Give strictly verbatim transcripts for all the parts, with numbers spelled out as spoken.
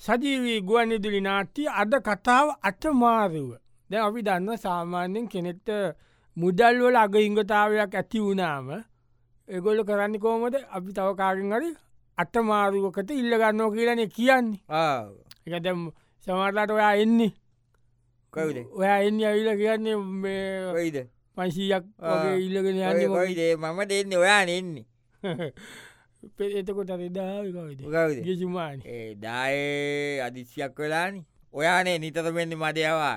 සජීවී ගුවන්විදුලි නාට්‍ය අද කතාව අටමාරුව. දැන් අපි දන්න සාමාන්‍යයෙන් කෙනෙක්ට මුදල්වල අගහිංගතාවයක් ඇති වුණාම ඒගොල්ල කරන්න කෝමද අපි තව කාගෙන් හරි අටමාරුවකට ඉල්ලගන්නෝ කියලනේ කියන්නේ. එක දැම් සමටලට ඔයා එන්නේ ඔයා එන්න ඇවිල කියන්නේ වයිද පංශීයක් වගේ ඉල්ලගෙන යන්න වයිදේ මම දෙන්න ඔයා එන්නේ එතකොට දාවිගසිමාන දායේ අදිශ්‍යයක් වෙලානි ඔයානේ නිතර වෙන්න මඩයවා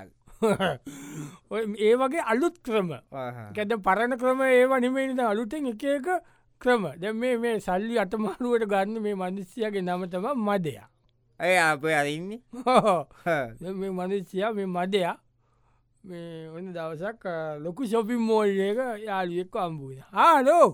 ඒ වගේ අලුත් ක්‍රම කැද පරණ ක්‍රම ඒවා නිමේනිද අලුතෙන් එක එක ක්‍රම දැ මේ මේ සල්ලි අටමාරුවට ගන්න මේ මනුස්්‍යයගේ නමතම මදයා ඇය අපේ අරන්නේ මේ මනුස්්‍යයා මේ මදයා මේ ඔන්න දවසක් ලොකු ශොපින් මෝල්ලක යාලියෙක්ක අම්බූද ආලෝ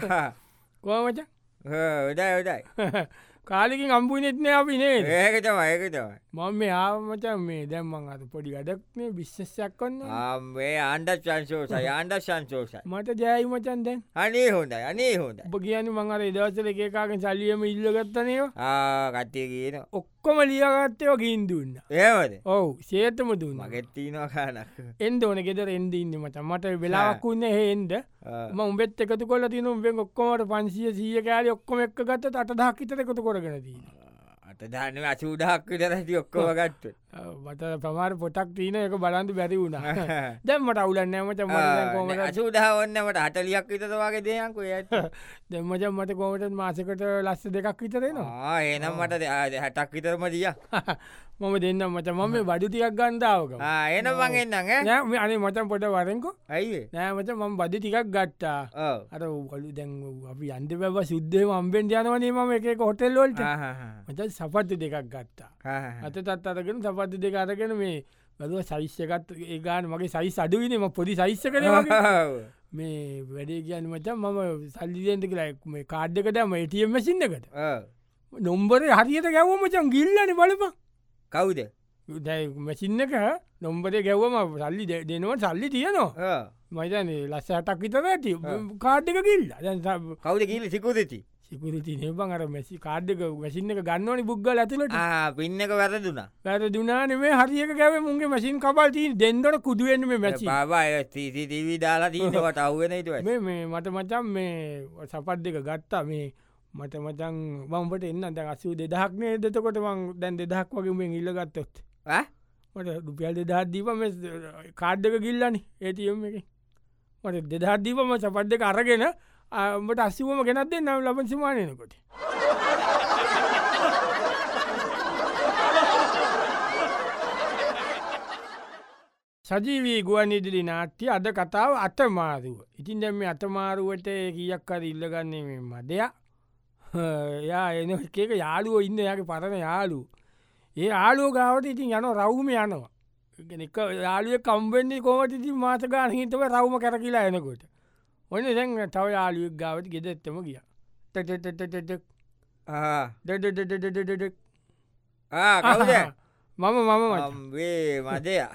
කෝමච ඩයි ඩයි කාලිකින් අම්පුනෙත්න අපි නේ ඒකතම ඒකතමයි මම මේ ආමච මේ දැම්මන් අත පොඩි ගඩක්නේ විශ්ෂයක් කොන්න මේ ආණ්ඩ චන්සෝසයි ආණ්ඩ සංසෝසයි මට ජයයිමචන් දැන් අනේ හොඳයි අනේ හොඳ ඔබ කියන මංහර දවසල එකකාගෙන් සල්ලියම ඉල්ලගත්තනයෝ කට්ටිය කියන ඔක්කොම ලියගත්තයෝ ගින් දුන්න ඒවද ඔවු සේතම දුන්න මගෙත්තිනවා කානක් එන්ද ඕන ගෙදර එන්ද ඉන්න මට මට වෙලාවක් වන්න හෙන්ද ම උඹෙත් එකතු කොල තින උඹෙන් ඔක්කොමට පන්සිය සිය කෑල ඔක්කොම එක් ගත්ත අට දහක්කිතර එකතු කොරගෙන අට දන්න අසූඩහක් විතරති ඔක්කොම ගත්ත මට පමාර පොටක් තියන එක බලන්තු බැරි වුණ දැම්මට අවුලන්නෑමට ම අසූඩහවන්නමට අටලියක් විතරවාගේ දෙයක්ක ඇත් දෙම්මච මට කෝමට මාසකට ලස්ස දෙකක් විතරෙනවා ඒනම් මට හැටක් විතරම දිය මම දෙන්න මච මම බඩු ටිකක් ගන්ධාවක එන මගේන්නඟ අනේ මචන් පොට වරෙන්කු ඇයි නෑමච මම බඩි ටිකක් ගත්තා අර ගලු දැන් අපි අන්ද පැව සුද්දේ මම්බෙන් යනවනේ ම එක හොටෙල්ලොල්ට මච සපත්ති දෙකක් ගත්තා අත තත් අරගෙන සපත්ති දෙක අරගෙන මේ බැදුව සයිස්්‍යකත් ඒගාන මගේ සයිස් අඩුවනම පොඩි සයිස්ස කන මේ වැඩේ කියන්න මචන් මම සල්ලිදෙන්ට කියලා මේ කාඩ්ඩක දම ඒටියම් සින්නකට නොම්බර හරියට ගැව්ව මචන් ගිල්ලන බලපා කවුද දැයි මැසින්නක නොම්බරේ ගැව්වම සල්ලි දෙනවා සල්ලි තියනවා මයිතන ලස්ස හටක් විතර ඇති කාඩ්ඩක කිල්ල කවුද කියල සිකුදති සිකුරති නබන් අර මැසි කාඩ්ඩක වැසින්න එක ගන්නවනි බුග්ගල ඇතුලට පින්න එක වැරදුන වැර දුනාන මේ හරික ගැව මුන්ගේ මසින් කපල් ති දෙන්නට කුදුවෙන්ම මැසි බාය තීසිටීවී දාලා තිීනවට අවගෙනට මේ මට මචන් මේ සපත් දෙක ගත්තා මේ මට මචන් මම්ට එන්න දැ අසූ දෙදහක්නේ දෙතකොට මං දැන් දෙදහක් වගේ මෙ ඉල්ලගත්තොත් මට රුපියල් දෙදහත් දීපම කාඩ්ඩක ගිල්ලනි ඒතියම් එක මට දෙදහත් දීපම සපත් දෙක අරගෙන මට අසිවම ගෙනත් දෙන්න ලබන් සිමානයනකොට සජීවී ගුවන්විදුලි නාට්‍ය අද කතාව අතමාරුව ඉතින් දැම අතමාරුවට කියක් කර ඉල්ලගන්නේ මෙ මදයක් යා එන එකක යාළුවෝ ඉන්න යාගේ පරණ යාලු ඒ ආලෝ ගාවට ඉතින් යන රවුම යනවා එක යාලුව කම්බෙන්නේ කෝමට ඉතින් මාතගාන හිතව රවම කර කියලා එනකොට ඔන්න දැන් තව යාලුවක් ගාවට ගෙදෙත්තම ගිය මම මම වේ මදයා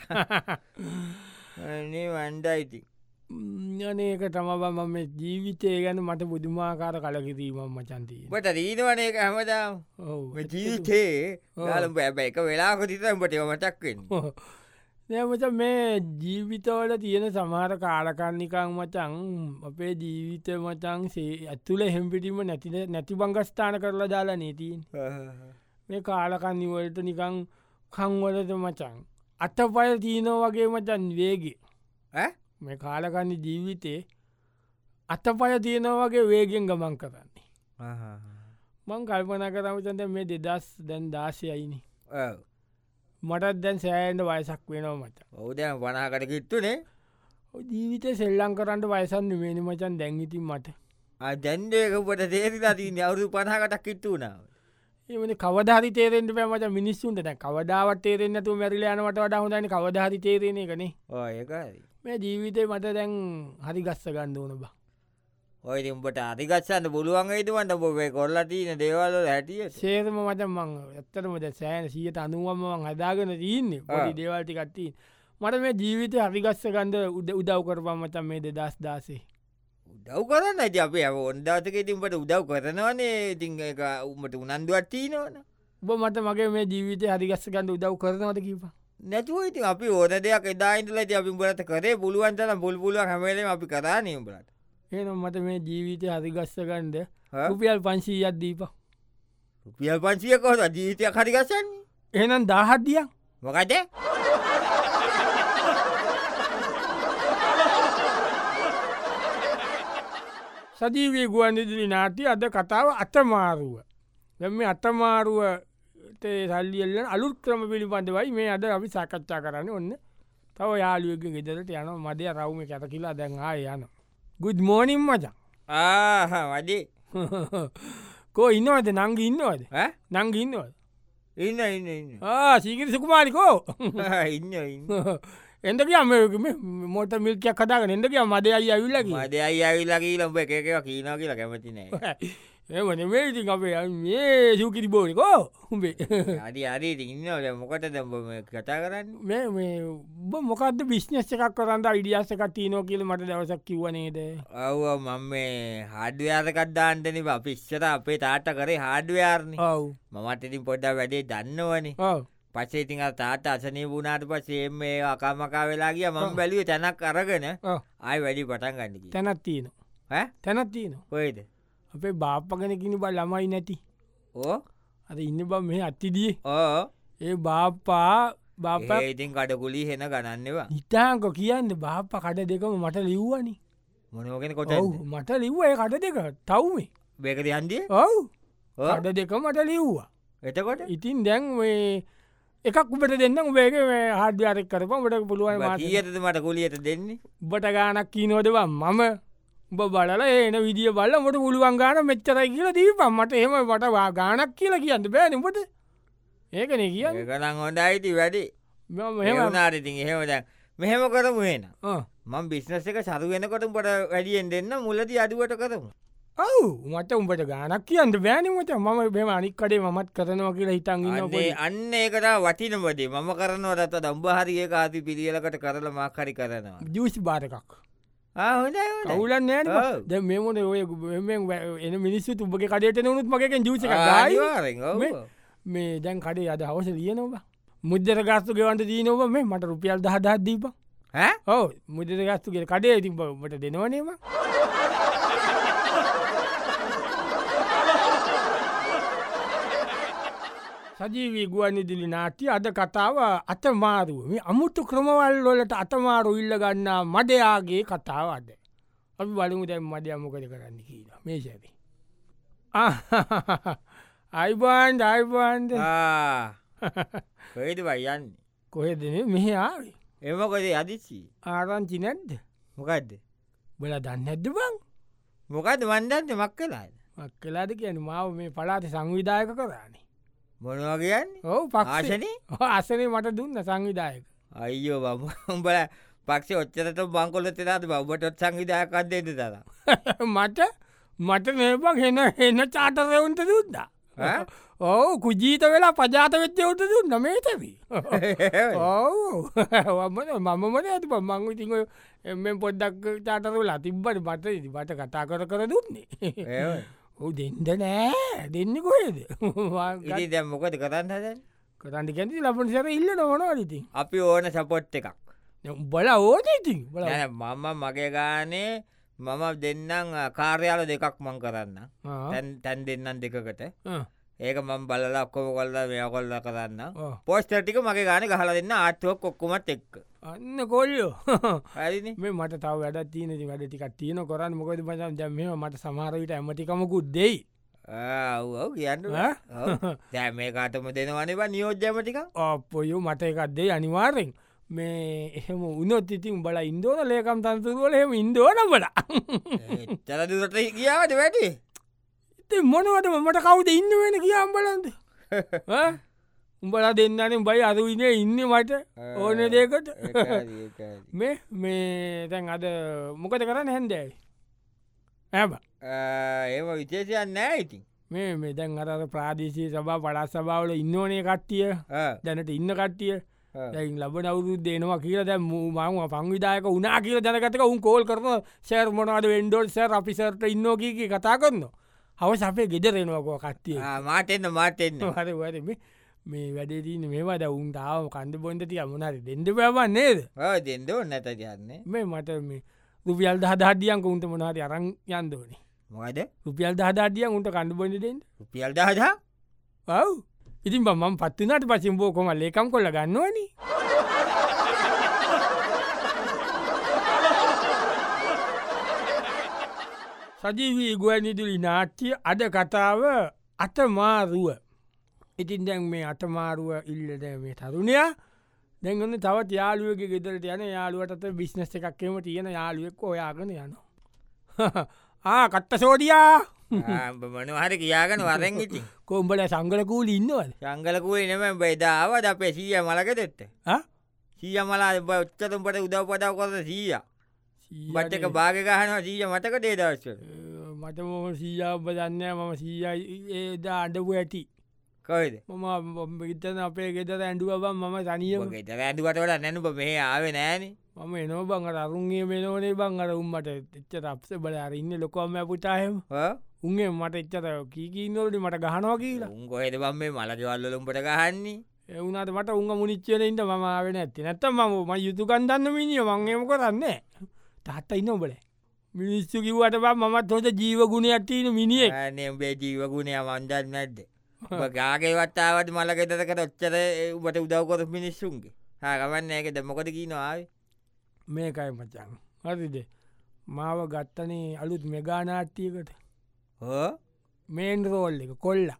වන්ඩයිති යනක තමබ මම ජීවිතය ගැන මට බුදුමාකාර කලකිරීම මචන්තිය බට රීනවන එක හැමදාම් ජීවිතේ ගලම් බැබ එක වෙලාකොතිතම්ට මටක්වෙන් නමච මේ ජීවිතවල තියෙන සමහර කාලකන්නිකං මචන් අපේ ජීවිත මචන් සේ ඇතුළ හෙම්පිටිම නැති නැති බංගස්ථාන කරලා දාලා නීතින් මේ කාලකන්නිවලට නිකං කංවලට මචන් අත පය තියනෝ වගේ මචන් වේගේ මේ කාලකන්න ජීවිතේ අතපය තියෙනව වගේ වේගෙන් ගමන් කරන්නේ මං කල්පන කරමචන්ද මේ දෙදස් දැන් දාශයයිනි මටත් දැන් සෑන්ට වයසක් වෙනවා මට ඔවද වනාකට කිත්තුනේ ජීවිත සෙල්ලං කරන්නට වයසන්න මේනි මචන් දැංගිතින් මට ජැන්ඩයකට තේරිලා තින්නේ අවුදු පනහකටක් කිත්තු වනාව ඒමන කවධහරි තේරෙන්ට පැමට මිනිස්සුන්ට දැ කවදාවත් තේරෙන්න්නතු මැරිලයනට වඩ හොඳන කවධහරි තේරෙන කනේ ඒකයි මේ ජීවිතය මට දැන් හරි ගස්ස ගන්න ඕන බා ඔය උඹට අධිගත්සන්න පුළුවන්ගේතුවන්ට බොබේ කොල්ලටන දේවල් හැටිය සේතම මට මං ඇත්තරමට සෑන සියට අනුවම්මන් හදාගෙන තියන්නේ පොඩි දේවල්ටි කට්ටී මට මේ ජීවිතය හරිගස්ස ගන්ද උද උදව් කරපම් මචන් මේ දෙදස් දාසේ උදව් කරන්න ඇති අපේ ඔොන්දාතක තින්ට උදව් කරනවනේ ඉතිං එක උමට උනන්දුවත්තිී නොවන උබ මට මගේ මේ ජීවිතය හරිගස්සකන්ට උදව් කරනවද කීප නැතුව ඉතින් අපි ඕන දෙයක් එදායින්ටල ති අපි බලට කරේ පුළුවන්තල පුල් පුළුව හැමලේ අපි කරානය බලට ඒනම් මට මේ ජීවිතය හරිගස්සකන්ඩ රුපියල් පංශීයක් දීප රුපියල් පංශිය කොහොද ජීවිතයක් හරිගස්සන්නේ එහෙනම් දාහත්දියක් මොකද සජීවී ගුවන්දිදිලි නාටි අද කතාව අතමාරුව දැම අතමාරුවට සල්ලියල්ල අලුත් ක්‍රම පිළිබඳවයි මේ අද අපි සාකච්ඡා කරන්න ඔන්න තව යාලුවක ගෙදරට යන මදය රවම කැත කියලා දැන් ආය යන ගුඩ් මෝනිම් මචන් වඩේ කෝ ඉන්නවද නංග ඉන්නවද නංග ඉන්නවද ඉන්න ඉන්න ඉන්න සීගිරි සුකුමාරිකෝ ඉන්න ඉන්න එදක මොට මිල්කයක් කදාග එදක මද අයි ඇවිල්ලකි මද අයි ඇවිල්ලකී ලම්බ එක එක කීනා කියලා කැමතිනෑ ඒවන මේති අපේ මේ සූකිරි බෝනිකෝ උඹේ අඩි අරි ඉන්නවද මොකට දැම්බ කතා කරන්න මේ මේ උබ මොකක්ද බිශ්නස් එකක් කරන්න ඉඩියස්සකක් තියනෝ කියල මට දවසක් කිවනේද ඔව මම මේ හාඩ්වයාරකක්දාන්ටන පිශ්චත අපේ තාට කරේ හාඩ්වයාර්න ඔව් මමට ඉතින් පොඩ්ඩ වැඩේ දන්නවනේ පසේ ඉතින් තාට අසනය වුණට පසේ මේ අකාමකා වෙලා ගිය මම බැලිය තැනක් අරගෙන ආය වැඩි පටන් ගන්නකි තැනත් තියන තැනත් තියන ඔයද අපේ බාප්පගෙන බ ළමයි නැති ඕ අද ඉන්න බ මේ අත්තිදිය ඕ ඒ බාප්පා බාප ඉතින් කඩකුලි හෙන ගණන්නවා ඉතාංක කියන්න බාප්ප කඩ දෙකම මට ලිව්වනි මොනෝගෙන කොට මට ලිව්ව ඒ කඩ දෙක තව්මේ බේකද හන්දිය ඔව් කඩ දෙක මට ලිව්වා එතකොට ඉතින් දැන් මේ එකක් උබට දෙන්න උබේක හාඩ්‍යාරක් කරප ට පුළුවන් ඊයටද මට කොලියට දෙන්නේ උබට ගානක් කීනෝදවා මම උඹ බලල ඒන විදිිය බල්ල මට පුළුවන් ගාන මෙච්චරයි කියලා දීපම් මට එම මටවා ගානක් කියලා කියන්න බෑනපට ඒකන කිය ගනන් හොඳ අයිති වැඩි මෙහමනාරඉතින් එහෙමද මෙහෙම කරමු වෙන මං බිස්නස එක සරු වෙනකොට පට වැඩියෙන් දෙන්න මුලද අඩුවට කරමු ඔවු මට උඹට ගානක් කියන්න බෑනිමට මම බෙම අනික්කඩේ මත් කරනවා කියලා හිතන්ගන්නේ අන්න ඒකට වටිනබදේ මම කරනවටත් දම්බහරිය කාති පිළියලකට කරල මාකරි කරනවා ජූසි බාරකක් කවුලන් නෑ ද මෙමන ඔය එන මිනිස්සු තුබගේ කඩට නොනුත් මගේෙන් ජූස මේ දැන් කඩේ අද හවස ලියනවා මුද්දර ගස්තු ගෙවන්ට දීනව මේ මට රුපියල් දහදත් දීප ඔව මුදර ගස්තුගේ කඩේ තිබට දෙනවනේම සජීවී ගුවන්නිදිලි නාට්‍ය අද කතාව අතමාරුව මේ අමුතු ක්‍රමවල් වලට අතමාරු ඉල්ල ගන්නා මඩයාගේ කතාව අද අපි බලමු දැම් මඩයා මොකද කරන්න කියලා මේ සැබි අයිබන්ඩ අයිබන්ඩ කොයිද වයන්නේ කොහෙදන මෙහ ආවේ එමකොද අදිසි ආරංචි නැද්ද මොකක්ද බල දන්න ඇද්ද බං මොකද වන්දන්න මක් කලාද මක් කලාද කියන මාව මේ පලාට සංවිධායක කරන්නේ මොනවා කියන්න ඔවු පක්ෂන අසනේ මට දුන්න සංවිධායක අයියෝ බම උඹල පක්ෂ ඔච්චරට බංකොලොත් ෙලාද බබටත් සංවිධායකක් දෙද තර මට මට මේපක් හෙන එන්න චාටරවුන්ට දුද්දා ඔවු කුජීත වෙලා පජාත වෙච්චවුට දුන්න මේතවී ඔවු මමමන ඇති මං ඉතිං එම පොඩ්ඩක් චාටරවෙලා තිබ්බට බට බට කතා කර කර දුන්නේ ඔ දෙන්ඩ නෑ දෙන්න කොයද දැම් මොකද කරන්න හද කරන්න කැති ලබන සර ඉල්ල නොනවාලඉතින් අපි ඕන සපොට් එකක් බල ඕන ඉතින් මම මගේ ගානේ මම දෙන්නම් කාර්යාල දෙකක් මං කරන්න තැන් දෙන්නම් දෙකකට ඒක මං බලලා ඔක්කොම කොල්ල මෙය කොල්ල කරන්න පෝස්ටර්ටික මගේ ගාන ගහල දෙන්න ආටුවක් ඔක්කොමත් එක්ක අන්න කොල්ලෝ හරි මේ මට තව වැඩ තියන වැඩ ටික තියන කරන්න මොකද මචන් දැම මට සමහරවිට ඇමටිකමකුත් දෙයි ඔව් කියන්න දැ මේ කාටම දෙනවනවා නියෝජ්‍යමටික අපොයු මට එකක් දෙයි අනිවාරෙන් මේ එහෙම උනොත් ඉතින් බල ඉන්දෝන ලේකම් තන්තුරුවල එහෙම ඉන්දෝන බල චලදුරට කියාවට වැඩි ඉති මොනවටම මට කවුද ඉන්න වෙන කියාම් බලන්ද උඹලා දෙන්නන බයි අරුවිනේ ඉන්න මට ඕන දේකට මේ මේ තැන් අද මොකද කරන්න හැන්දෑයි ඇබ ඒම විශේෂයන් නෑ ඉතින් මේ මේ දැන් අර ප්‍රාදේශී සභා පඩත් සභාවල ඉන්නවනේ කට්ටිය දැනට ඉන්න කට්ටිය දැන් ලබ නවුරුත් දෙනවා කියල දැ මම පංවිදායක උනා කියල දැනගතක උන් කෝල් කරන සෑර් මොනවද වෙන්ඩෝල් සෑ අපිසර්ට ඉන්නෝකීක කතා කරන්න හවස අපේ ගෙදරෙනවාකෝ කට්ටිය මාටෙන්න්න මාටෙන්න්න හර වර මේ වැඩේදීන මේවාද උන්ටාව කන්ද බොන්දති අමනරි දෙෙන්ඩ පැවන්නේද දෙෙන්ඩ නැත යන්නේ මේ මට මේ රුපියල් දහදාඩියන්ක උන්ට මොනාට අරං යන්දෝනේ මොකද රුපියල් දහදාඩියන් උන්ට කණඩ බොඩ දෙන්න රුපියල් දහදා ඔව් ඉතින් බම පත්තිනට පසිම් බෝ කොම ලේකම් කොල්ල ගන්නවන සජීවී ගුවනිදුලි නාට්‍ය අද කතාව අතමාරුව ඉතින් දැන් මේ අතමාරුව ඉල්ලද මේ තරුණයා දැන්ගන්න තවත් යාළුවගේ ගෙදරට යන යාළුවටත බිස්නස් එකක්කෙම තියෙන යාළුවෙක් ඔයාගන යනවා ආ කට්ට සෝඩියා මනහරි කියාගන වරෙන් ඉති කොම්බල සංගලකූල ඉන්නවද සංගලකුව නම බෙදාව ද අපේ සීය මලකෙතෙත්ත සීය මලා ඔච්චතුම්පට උදව පටව කොද සීය බට්ටක භාගගහනවා සීය මතක දේදවස්ස මට මොම සීයාව දන්න මම සීය ඒද අඩපු ඇති කොයිද මම ඉතන අපේ ගෙතර ඇඩුව බම් මම සනියම ගෙතර ඇඩුවට වඩ නැනුප මේ ආව නෑන මම එනෝ බං අරුන්ගේ වෙනෝනේ බං අර උම්මට එච්ච අපස බල අරන්න ලොකොම පුතාහෙම උන්ගේ මට එච්චත කීකීන්නවලට මට ගහනවා කියලා උන්ගොහෙද බම් මේ මලකවල්ලුම්පට ගහන්නේ එවුනට මට උන්ග මුනිච්චලඉට ම ආවෙන ඇති නැත්තම ම යුතුකන්දන්න මිනිිය මංගේම කරන්න තාත්ත ඉන්න ඔබල මිනිස්සු කිවට බ මත් හොද ජීව ගුණ ඇතින මිනිිය නේ ජීවගුණය මන්දන්න නැද්ද ගාගේ වත්තාවට මලගෙතකට ඔච්චර උබට උදව්කොත මිනිස්සුන්ගේ හාගවන්න ඒක දෙමොකට කී නොආව මේකයි මචන් හරිද මාව ගත්තනේ අලුත් මෙගානාට්ටියකට හෝ මේන් රෝල් එක කොල්ල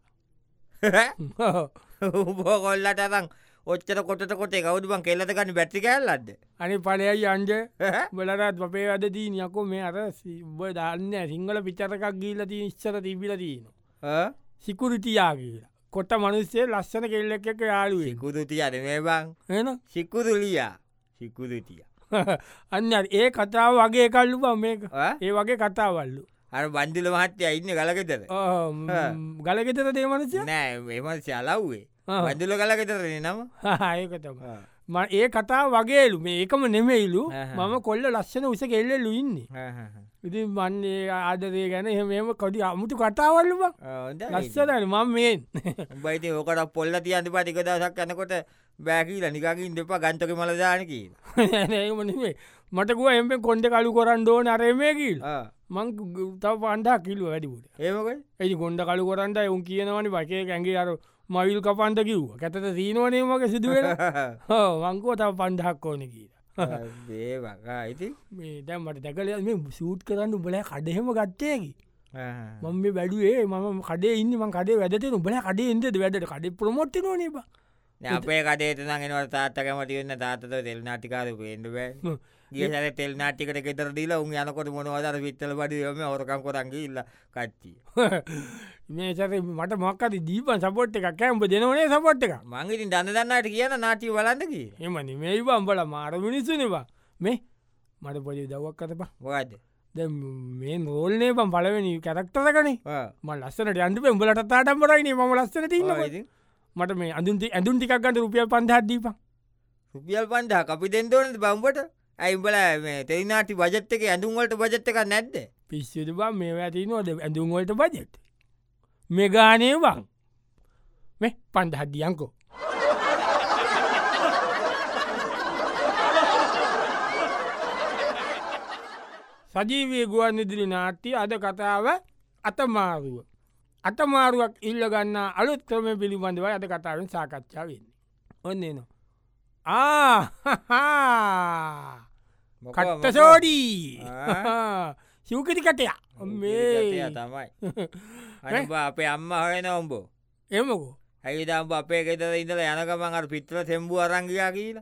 උබෝ කොල්ලට අතන් ඔච්චර කොටට කොටේ කවුදුබන් කෙල්ලතකන්න බැටි කැල්ලද අනි පලයයි අන්ජ බලරත් අපේ අද දීනයකො මේ අර සිබ දන්න සිංහල පිචරකක් ගීලදී ඉස්සර තිබිල දීන සිකුරිතියා කියලා කොට මනුස්සේ ලස්සන කෙල්ලෙක් එක යාලුව සිකුදුතිය අද මේ බං එන සිකුදුලියා සිකුදුතිය අන්න ඒ කතාව වගේ කල්ලු බම් මේක ඒ වගේ කතාවල්ලු අර බන්දිල මහත්තය ඉන්න ගලගෙතර ගලගෙතර දේමනස නෑ එමන්සය අලව්වේ බඳුල කලගෙතරන නම ඒකතම ඒ කතා වගේලු මේ ඒකම නෙමෙයිලු මම කොල්ල ලස්සන උස කෙල්ලෙල්ලු ඉන්නේ ඉති මන්නේ ආදරය ගැන එහෙම කොඩි අමුතු කතාවල්ලු ලස්සදන මම මේන් බයිති ඕකට පොල්ල තියන්ති පටික දසක් යනකොට බෑකීල නිකාකින් දෙපා ගන්තක මලදානකී ඒමනේ මටකුව එම කොන්ඩ කලු කොරන් ඩෝ නරමයකිල් මං තව පන්ඩා කිල්ල වැඩිපුට ඒමක ඇයි ගොඩ කලු කොරන්ට උන් කියනවනි පකේ ඇගේ අර මවිල් කපන්ට කිව්ව කැතත සීනවනේ මක සිදුවෙන වංකෝ තව පන්ඩහක් ඕන කියලා ඒවකා ඉති මේ දැම්මට දැකල මේ සූට් කරන්න උබල කඩහෙම ගත්තයකි මම මේ වැඩුවේ මම කඩේ ඉන්න ම කඩේ වැඩට උබල කඩේ ඉද වැඩට කඩේ ප්‍රමොට්ට නොනේ බ අපේ කඩේට නගෙනවට තාත්තකමට වන්න තාතත තෙල් නාටිකාරු පේන්ඩ බෑ ගියසර තෙල් නාටිකට ෙතර දීල උන් යනකොට මොනවදර විත්තල බඩියම හොරකම් කොරන්ගේ ඉල්ල කච්චි මේසර මට මොක්කද දීපන් සපොට් එක කෑම්ප දෙනවනේ සපොට් එක මංගිතින් දන්න දන්නට කියන නාටී බලන්නකි එමනි මේ බම්බල මාර මිනිස්සුනවා මේ මට පොඩි දවක් කතපා මොකද ද මේ රෝල්නේ බම් පලවෙනි කැරක්ටරකනේ ම ලස්සනට අන්ඩු උඹලට තාටම් බරයින ම ලස්සන තින්න මට මේ අඳුන්ති ඇඳුන් ටිකක් ගන්න රුපියල් පන්දහදීප රුපියල් පන්දහ අපි දෙෙන්දෝනද බම්බට ඇයිබල තෙරිනාටි බජත්ත එක ඇඳුන්වලට බජත්ත එක නැද්ද පිස්සුද බම් මේ ඇතිනවද ඇඳුන්වලට බජෙත් මේ ගානේ වන් මේ පන්දහද්දියංකෝ සජීවී ගුවන් ඉදිරි නාට්‍ය අද කතාව අතමාරුව අතමාරුවක් ඉල්ල ගන්න අලුත් ක්‍රම පිළිබඳව අද කතාවෙන් සාකච්ඡා වෙන්නේ ඔන්න නවා ආ කට්ට සෝඩී සිව්කටි කටය මේ තමයි අ අපේ අම්ම හොය නොම්බෝ එමකෝ ඇයිදම්බ අපේ ගෙතර ඉඳල යනකමන් අර පිත්‍ර තෙම්බු අරංගියා කියලා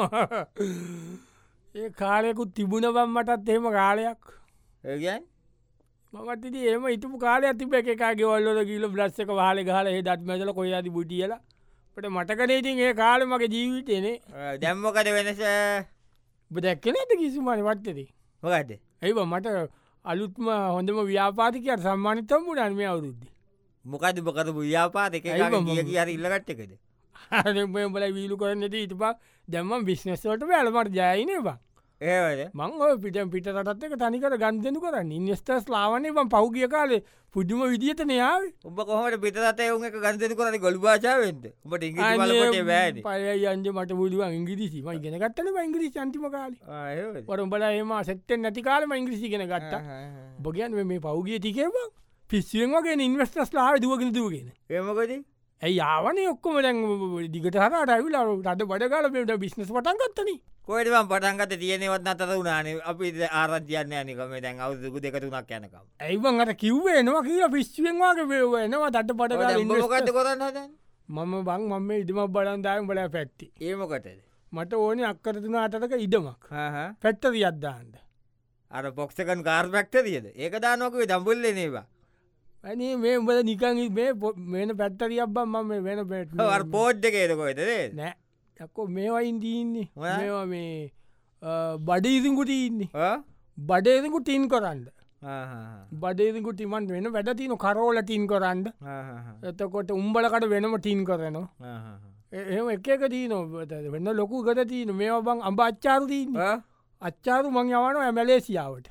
ඒ කාලයකුත් තිබුණ බම් මටත් එහෙම කාලයක් ඒගැන් මමත්ති ඒම ඉතුපු කාලය තිබ එකගේ වල්ලොද කියල බ්ලස්සක වාල ගහල ඒ දත් මැදල කොයාති බුටියල පට මටකනේතින් ඒ කාල මගේ ජීවිතයනේ දැම්මකට වෙනස බදැක්කන ඇත කිසිමන වත්තද මොකද ඇයිව මට අලුත්ම හොඳම ව්‍යාපාතිකයට සම්මානතම් පුඩන් මේ අවුරුද්දි මොකද බකත ව්‍යාපාතක කිය ඉල්ලගට්ටකද හරබල වීලු කරන්නට ඉතුපා දැම්ම බිස්නස්වට වැලමට ජයනබා ඒවද මං ඔය පිට පිට රටත් එක තනිකට ගන්දනු කරන්න ඉන්ස්ටර්ස් ලාවනේ ම පෞගිය කාලේ පුදුම විදිහට නයාව උඹ කොහට පිටත එවුන් එක ගන්දන කරන ගොඩු භාෂාවෙන්ද උඹට ඉංග්‍රීසි වැෑද පය අන්ජ මට බුදුවන් ඉංග්‍රිසි ම ගෙන ගත්තන ඉංග්‍රී න්තිම කාල වරම්බල ඒම සෙත්තෙන් නැති කාලම ඉංග්‍රිසි ගෙන ගත්ත බොගයන් මේ පෞගිය ටිකේවා පිස්සුවෙන් වගේ ඉන්වස්ටස් ලාව දුවගෙන දුවගෙන ඒමකද ඇයි යාවන ඔක්කොම දැන් දිගට හරට ඇවිලා රට බඩගල බිස්නස් පටන් ගත්තන කොයටම පටන්ගත තියනෙවත් අතර වුණන අපි ආරජයන්න යනිකම දැන් අවුදුකු දෙකතුනක් යනකම් ඇයිවන් අට කිව්වේ නවා කියලා පිස්ුවෙන්වාගේ වේවනවා තට පට මොකද කොරන්න හද මම බං මම ඉඩම බලන්දායම් බල පැත්ති ඒමකටද මට ඕන අක්කරතුන අටක ඉඩමක් පැත්තද යද්දාන්ට අර පොක්ෂකන් කාර් පැක්ටරියද ඒක දානොකවේ දම්බුල්ල නේවා ඇනේ මේ උඹල නිකන් මේ මේන පැත්තරියක් බම් මම වෙන පැට පෝඩ් එකේදකොයිද නෑ යක්කෝ මේවයින් දීන්නේ මේවා මේ බඩීසිකුට ඉන්නේ බඩේසිකු ටීන් කරන්න බඩේසිකු ටිමන් වෙන වැඩ තියන කරෝල ටීන් කරන්න එතකොට උම්බලකට වෙනම ටීන් කරනවා එහම එක එක දී නො වෙන්න ලොකු ගත තියන මේවා බං අම්බ අච්චාරු දීන්න අච්චාරු මං යවන ඇමලේසියාවට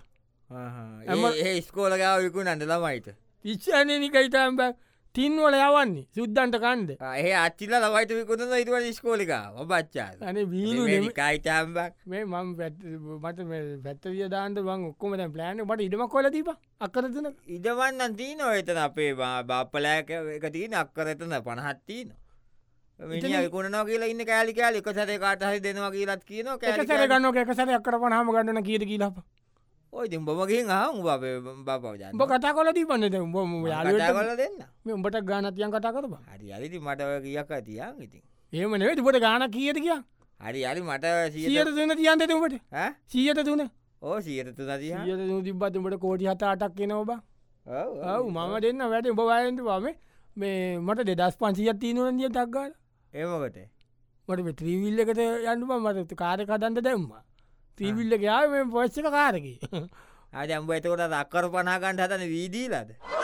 ඒ ස්කෝලගාව විකුණන්ට ළමයිට ඉච්චනනිකයිතම් බ තින්වල යවන්නේ සුද්දන්ට කන්ද ඒ අච්චිල ලවයිට විකුණ ඉතුව ස්කෝලික ඔබච්චා අන වීලු කයිතම්බක් මේ මම මට පැත්තවිය දාන්ට වන් ඔක්කොම ප්ලෑන මට ඉඩම කොල දීප අකරතුන ඉඩවන්නන් තිීන ඔයතන අපේ බාප්පලෑක එක තිීන අක්කරතන පණහත්තිීන විකුණන කියලා ඉන්න කෑලි කෑල එක සැර කාටහරි දෙනවා කියලත් කියන කෑසර ගන්න එක සැර අක්කර පනහම ගන්නන කියර කියලාප ඔය බමගින් හම් බපවජ බ කතා කොල දී පන්නට උඹ යාල දෙන්න මේ උඹට ගානතියන් කතා කරප හරි අරිති මට කියක් තියන් ඉතින් ඒම නෙවෙයි පොට ගාන කියද කිය හරි අරි මට සියට තුන තියන්ට තුමට සියට තුන ඕ සියට තුන සියට තිබ්බතුමට කෝටි හත අටක් කියෙන ඔබ ඔව් මම දෙන්න වැඩ උබවායන්ට වම මේ මට දෙදස් පන්සියත් තියනුවන් දිය දක්ගල ඒමකට මට ත්‍රීවිල්ල එකට යන්ඩුම මට කාර කදන්ට දැම්ම ත්‍රීවිල්ල ගයාව මේ පොච්චක කාරකි අද අම්බ එතකොට අක්කර පනාගන්ට හතන වීදීලද